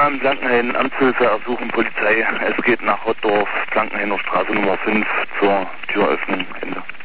Aufnahmen Blankenhain, Amtshilfe ersuchen Polizei. Es geht nach Rottdorf, Blankenhainer Straße Nummer 5 zur Türöffnung. Ende.